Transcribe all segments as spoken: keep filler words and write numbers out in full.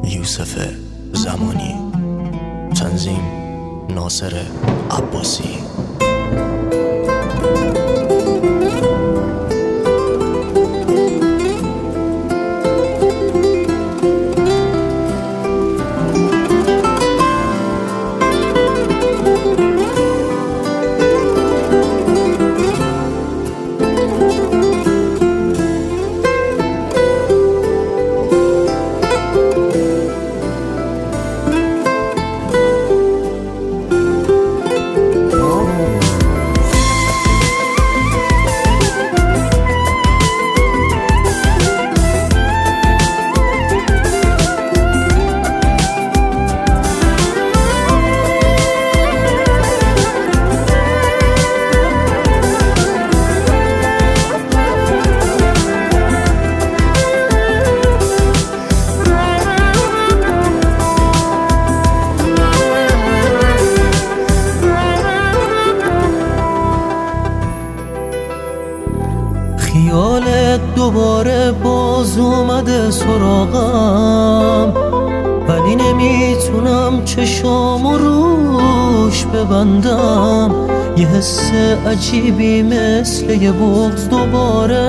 یوسف زمانی، تنظیم ناصر عباسی. خیالت دوباره باز اومده سراغم، ولی نمیتونم چشامو روش ببندم. یه حس عجیبی مثل یه بغض دوباره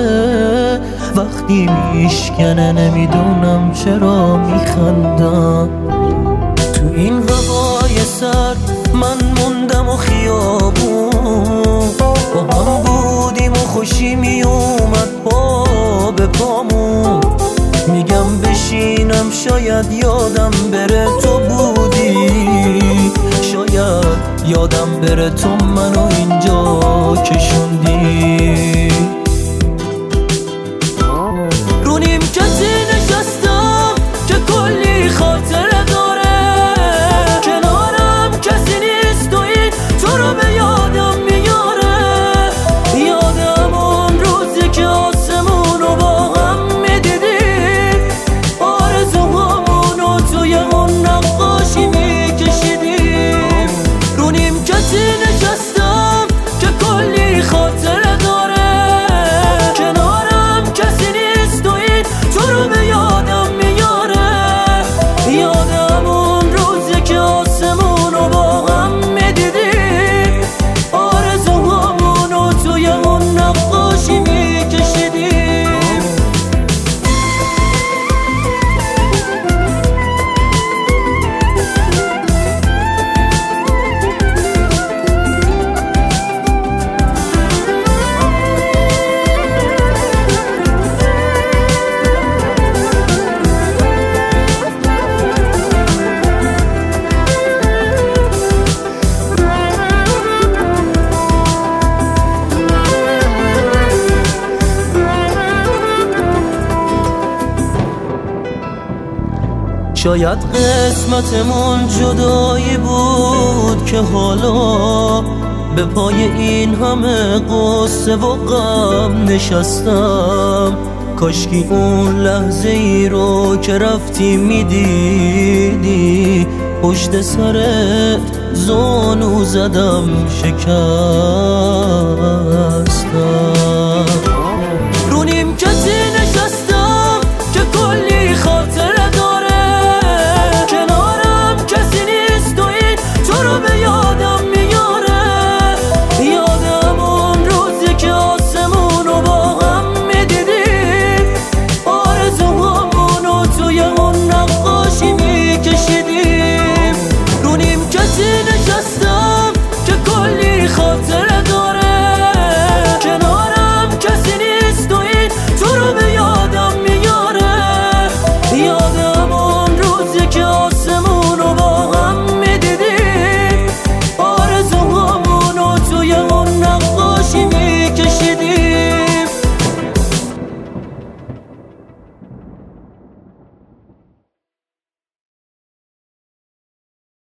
وقتی میشکنه، نمیدونم چرا میخندم. تو این هوای سرد من موندم و خیابون، با هم بودیم و خوشی می اومد پا به پامون. میگم بشینم شاید یادم بره تو بودی، شاید یادم بره تو منو اینجا کشوندی. رو نیمکتی نشستم که کلی خاطره داره، کنارم کسی نیست و این تو رو به یادم میاره. یادم اون روزی که آسمونو با هم میدیدیم، آرزوهامونو توی اون نقاشی میکشیدیم. رو نیمکتی نشستم که کلی خاطره داره، کنارم کسی نیست و این تو رو به یادم میاره. یادم اون روزی که آسمونو با هم میدیدیم، آرزوهامونو توی اون نقاشی میکشیدیم. شاید قسمتمون جدایی بود که حالا به پای این همه قصه و غم نشستم. کاشکی اون لحظه ای رو که رفتی میدیدی، پشت سرت زانو زدم شکستم.